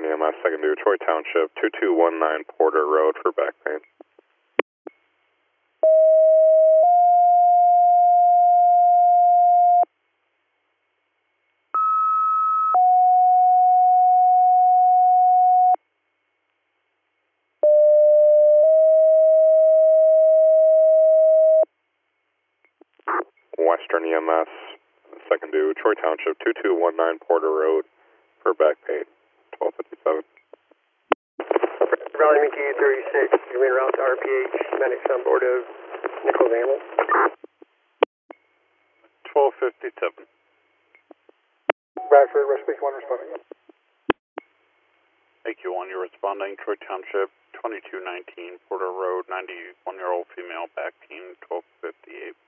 EMS, second due, Troy Township, 2219 Porter Road for back pain. Western EMS, second due, Troy Township, 2219 Porter Road for back pain, 1257. Raleigh Mickey 36, you're en route to RPH, medics on board of Nichols Ambulance. 1257. Bradford, Rescue 1 responding. AQ1, you're responding, Troy Township, 2219 Porter Road, 91-year-old female, back pain, 1258.